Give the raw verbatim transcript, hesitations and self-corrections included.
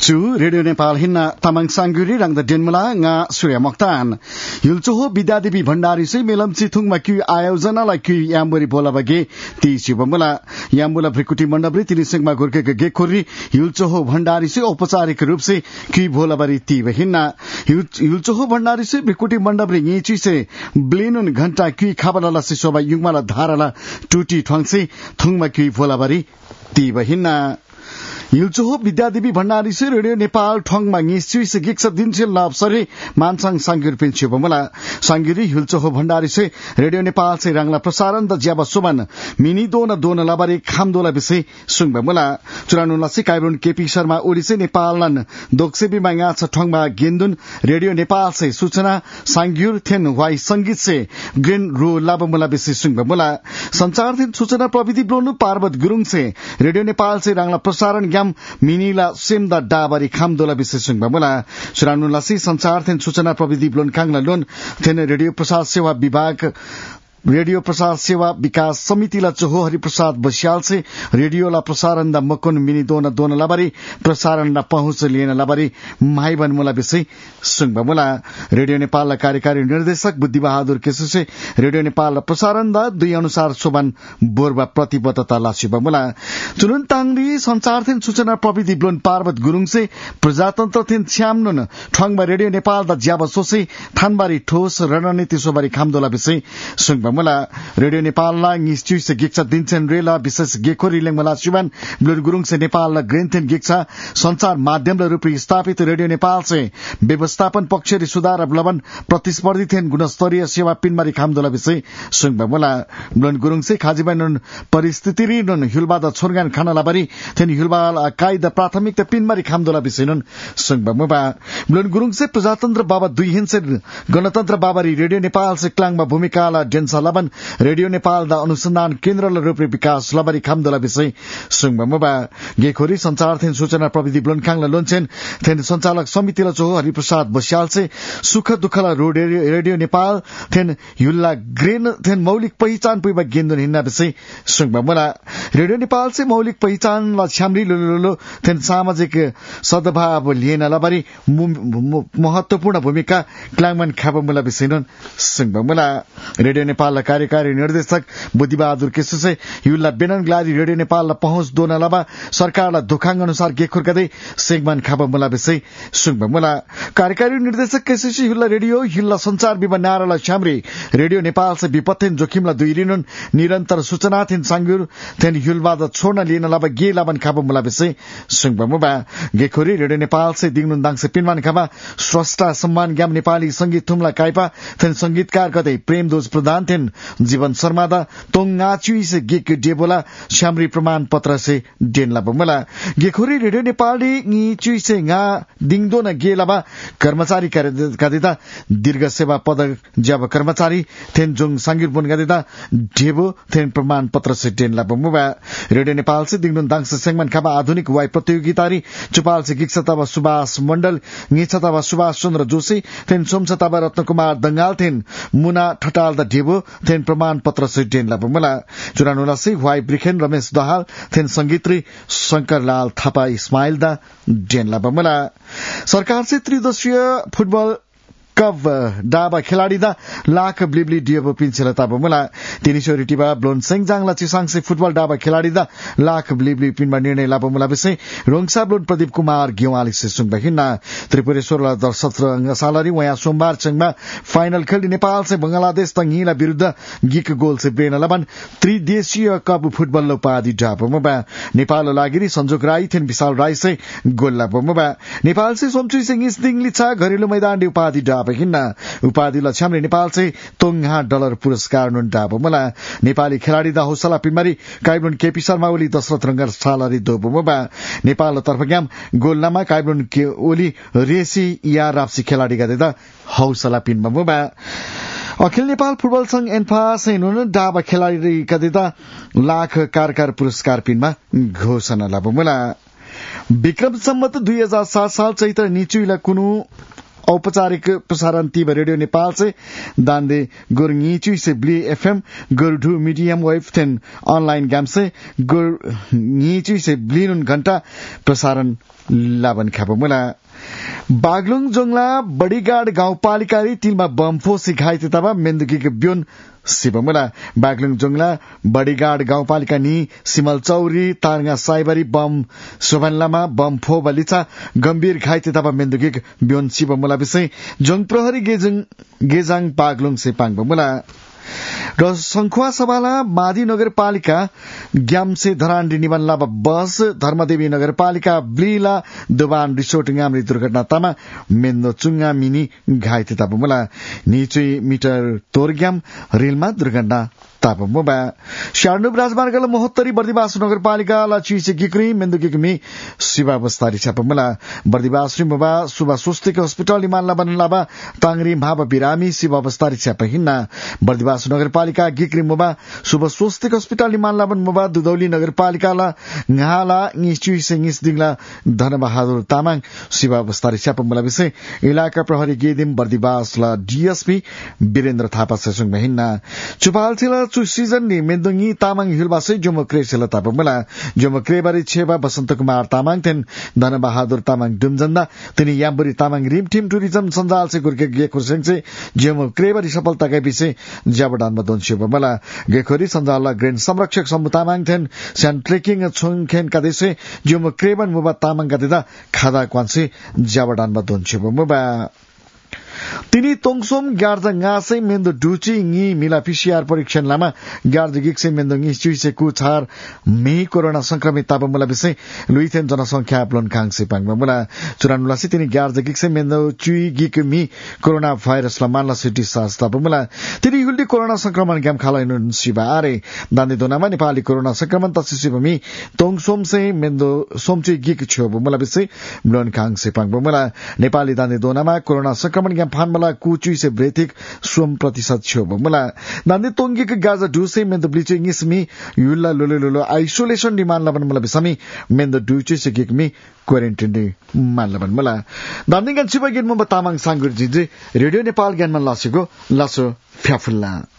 Su Radio Nepal hinna tamang sangguri rang the denmula nga Surya Mokhtan. Yulchoho Bidadevi Bhandari se melam chithungma kyu आयोजनालाई kyu yamburi bola bage ti shibamula yambula भ्रिकुटी मण्डपले तिनी सिंहमा गुर्केको गेखोरी युलचोहो भण्डारी से औपचारिक रूप से की भोलाबारी ती बहिन्ना युलचोहो भण्डारी से भ्रिकुटी मण्डपले येची से ब्लेनुन घण्टा की खाबलाला से सोबा युगमाला धाराला टुटी ठंगसे थुङमा की भोलाबारी ती बहिन्ना युलचोहो विद्यादेवी भण्डारी से रेडियो नेपाल ठंगमा ngisui se giksa dinchil lapsari mansang sangyur pinche bamala sangyuri युलचोहो भण्डारी से रेडियो नेपाल से रंगला प्रसारण द ज्याबा सुमन मिनी दोन दोन लाबारी खामदोला विषय सुङ बमला चुरानुलासी काइब्रुन केपी शर्मा ओडिसे नेपालन दोक्सेबी मांगा छ ठंगमा गेन्दुन रेडियो नेपाल से सूचना सांग्युर थेन वाई संगीत से ग्रेन रो लाबमला विषय सुङ बमला संचार थेन सूचना प्रविधि ब्लोनु पार्वत गुरुङ से रेडियो नेपाल से रंगला प्रसारण ग्याम मिनीला सेमदा डाबारी खामदोला विशेष सुङ बमला चुरानुलासी संचार थेन सूचना प्रविधि ब्लोन कांगला लोन थेन रेडियो प्रसार सेवा विभाग रेडियो प्रसार सेवा विकास समितिला चोहो हरिप्रसाद बस्याल से रेडियोला प्रसारण द मकुन मिनी दोन दोन लाबारी प्रसारण ला पहुँच लिएन लाबारी माइबन मुला विषय सुङ बमला रेडियो नेपाल कार्यकारी निर्देशक बुद्धि बहादुर केसु से रेडियो नेपाल प्रसारण द दुई अनुसार सोबान बोरबा प्रतिबद्धता लासी बमला चुनुन तांगली संचार थेन सूचना प्रविधि ब्लोन पार्वत गुरुङ से प्रजातन्त्र थेन छ्यामनुन ठंगमा रेडियो नेपाल द ज्याब सोसे थानबारी ठोस रणनीति सोबारी खामदोला विषय सुङ बमला रेडियो नेपाल ला ngisui se giksa dinchen रेला विशेष गेखोरी लेङमला सुबान ब्लोन गुरुङ से नेपाल ला ग्रेन्थेन गिक्सा संचार माध्यम रूपी स्थापित रेडियो नेपाल से व्यवस्थापन पक्षरी सुधार अवलम्बन प्रतिस्पर्धी थेन गुणस्तरीय सेवा पिनमारी खामदोला विषय सुङ बमला ब्लोन गुरुङ से खाजिबान परिस्थिति रिन हुलबा द छोरगान खानाला बरी थेन हुलबा कायदा प्राथमिकता पिनमारी खामदोला विषय नन सुङ बमबा ब्लोन गुरुङ से प्रजातन्त्र बाबा दुई हिंसे गणतन्त्र बाबारी रेडियो नेपाल से क्लाङमा भूमिकाला डेन्सा लबन रेडियो नेपाल द अनुसन्धान केन्द्र रूपले विकास लबारी खामदोला विषय सुङ बमबा गेखोरी संचार थेन सूचना प्रविधि ब्लोन खाङला लोन्छेन थेन संचालक समितिला चोहो हरिप्रसाद बस्याल से सुख दुखला रेडियो नेपाल थेन युल्ला ग्रेन थेन मौलिक पहिचान पुइबा गेन्दुन हिन्ना विषय सुङ बमला रेडियो नेपाल से मौलिक पहिचान ला छ्यामरी लोलो थेन सामाजिक सद्भाव लिएन लबारी महत्वपूर्ण भूमिका क्लाङमन खाबमुला विषय नन सुङ बमला रेडियो नेपाल कार्यकारी निर्देशक बुद्धिबहादुर केसु से युल्ला बेनन ग्लारी रेडियो नेपाल पहुँच दोन लबा सरकारलाई दुखाङ अनुसार गेखुर गर्दै सेगमान खाबा मुला विषय सुङ बमला कार्यकारी निर्देशक केसु से युल्ला रेडियो युल्ला संचार विभाग नाराला छ्यामरी रेडियो नेपाल से विपत्तेन जोखिमला दुई रिनुन निरन्तर सूचना थिन सांगुर थेन युल्बाद छोड्न लिन लबा गे लाबन खाबा मुला विषय सुङ बमबा गेखोरी रेडियो नेपाल से दिङनुन दाङ से पिनमान खाबा स्रष्टा सम्मान ग्याम नेपाली संगीत थुमला काइपा थेन संगीतकार कतै प्रेमदोज प्रधान थेन जीवन शर्मा दा तोङाचुई से गेक डेबोला श्यामरी प्रमाण पत्र से डेनला बमला गेखोरी रेडियो नेपाली ङिचुई से nga दिङदो न गेलाबा कर्मचारी कार्यदिता दीर्घ सेवा पद जब कर्मचारी थेन जोङ सांगिर बन गदिता डेबो थेन प्रमाण पत्र से डेनला बमबा रेडियो नेपाल से दिङदो दाङ से सेंगमान खाबा आधुनिक वाइ प्रतियोगितारी चुपाल से गिक्सताबा सुभाष मण्डल ङिछताबा सुभाष चन्द्र जोशी थेन सोमछताबा रत्नकुमार दंगाल थेन मुना ठटाल द डेबो थेन प्रमाण पत्र से डेनला बमला चुरानुला से वाई ब्रिखेन रमेश दहाल थेन संगीत्री शंकरलाल थापा इस्माइल दा डेनला बमला सरकार से त्रिदिवसीय फुटबल कप डाबा खेलाडी दा लाख ब्लिब्ली डियोबो पिन्छेलता बमला तिनीसो रिटिबा ब्लोन सेङजाङला चिसाङसे फुटबल डाबा खेलाडी दा लाख ब्लिब्ली पिनमा निर्णय लाबमुला विषय रोङसा ब्लोन प्रदीप कुमार गेवाली से सुङ बहिना त्रिपुरेश्वरला सत्र सालरी वया सोमबार चङमा फाइनल खेल्ने नेपाल से बंगलादेश तंगीला विरुद्ध गिक गोल से बेन लबन त्रिदेशीय कप फुटबल उपाधि डाबमबा नेपाल लागिरी संजोग राई थेन विशाल राई से गोल लाबमबा नेपाल से सोमचुई सिंह इस्दिङली छ घरेलु मैदान उपाधि डाब हिन्ना उपाधि लछ्यामले नेपाल से तोङहा डलर पुरस्कार नुन डाबमला नेपाली खेलाडी दा हौसला पिमरी काइब्रुन केपी शर्मा ओली दशरथ रंगर सालरी दोबमबा नेपाल तर्फग्याम गोलनामा काइब्रुन के ओली रेसी या राप्सी खेलाडी गदेदा हौसला पिनबमबा अखिल नेपाल फुटबल संघ एन्फा सेनुन डाबा खेलाडी गदेदा लाख कारकार पुरस्कार पिनमा घोषणा लाबमला विक्रम सम्मत दुई हजार सात साल चैत्र निचुइला कुनु औपचारिक प्रसारण तीब रेडियो नेपाल से दांदे गुर नीचु से ब्ली एफएम गुर ढू मीडियम वेव थेन ऑनलाइन गैम से गुर नीचु से ब्ली नुन घंटा प्रसारण लाबन खापो मुला बागलुङ जोंगला बडीगाड गाउँपालिका तिलमा बमफो सिखाइते तब मेन्दुकीको ब्योन सिबमुला बागलुङ जोंगला बडीगाड गाउँपालिका नि सिमल चौरी तारगा साइबरी बम सोभनलामा बम फो बलिचा गम्भीर घाइते तब मेन्दुकीको ब्योन सिबमुला विषय जोङ प्रहरी गेजङ गेजाङ बागलुङ से पाङबमुला र संखुवा सभाला मादी नगरपालिका ग्यामसे धरान्डी निबन लाभ बस धर्मदेवी नगरपालिका ब्लीला दुबान रिसोर्ट गामरी दुर्घटनातामा मेन्दो चुङ्गा मिनी घाइते तापमुला निचुई मिटर तोरग्याम रेलमा दुर्घटना तापमुबा शार्नुब राजमार्गला मोहत्तरी बर्दिवास नगरपालिका ला चीसे गिक्री मेन्दो गिकमी शिवा बस्तारी छापमुला बर्दिवास मुबा सुबा स्वास्थ्य अस्पताल निमानला बनलाबा तांगरी भाव बिरामी शिवा बस्तारी छाप हिन्ना बर्दिवास नगरपालिका गिक्री मुबा सुबा स्वास्थ्य अस्पताल निमानला बन मुबा दुदौली नगरपालिका ला nghala ngichu se ngis dingla Dhanbahadur Tamang Shiva Bastari छापमुला विषय इलाका प्रहरी गेदिम बर्दिवास ला डीएसपी वीरेन्द्र थापा सेसुङ महिना चुपाल थिला चु सीजन नि मेन्दुङी तामाङ हिलबासै जोमो क्रेसेला तापमुला जोमो क्रेबारी छेबा बसन्त कुमार तामाङ थेन धनबहादुर तामाङ दुमजन्दा तिनी याम्बुरी तामाङ रिम टीम टुरिज्म सञ्जाल से गुर्के गेखुरसेङ से जोमो क्रेबारी सफलता के विषय जाबडानमा दोनसिबमला गेखोरी सञ्जाल ग्रेन संरक्षक समूह तामाङ थेन स्यान ट्रेकिङ छोङखेन कादेसे जोमो क्रेबन मुबा तामाङ कादेदा खादा क्वान्से जाबडानमा दोनसिबमबा तिनी तोङसोम गार्जा गासै मेन्दो डुची ngि मिला पीसीआर परीक्षण लामा गार्जा गिक्से मेन्दो ngि चुइसे कुछार मे कोरोना संक्रमित तापमुला विषय लुइथेन जनसंख्या प्लोन खाङसे पाङमुला चौरानब्बे तिनी गार्जा गिक्से मेन्दो चुइ गिक मी कोरोना भाइरस ला मानला सिटी सास तापमुला तिनी हुल्डी कोरोना संक्रमण ग्याम खालाइन सिबा आरे दान्दे दोनामा नेपाली कोरोना संक्रमण तसिसिबमी तोङसोम से मेन्दो सोमचुइ गिक छबमुला विषय प्लोन खाङसे पाङमुला नेपाली दान्दे दोनामा कोरोना संक्रमण ग्याम फानमला कुचुइ से ब्रेथिक सोम प्रतिशत छो बमला नान्दे तोंगीक गाजा डुसे मेन्दो ब्लिचिङ इसमी युल्ला लोलो लोलो आइसोलेसन डिमान्ड लबन मला बिसमी मेन्दो डुचे से गिकमी क्वारेन्टाइन दि मान लबन मला दान्दे गन छिबा गिन म तामाङ सांगुर जिजे रेडियो नेपाल ज्ञानमा लासेको लासो फ्याफुल्ला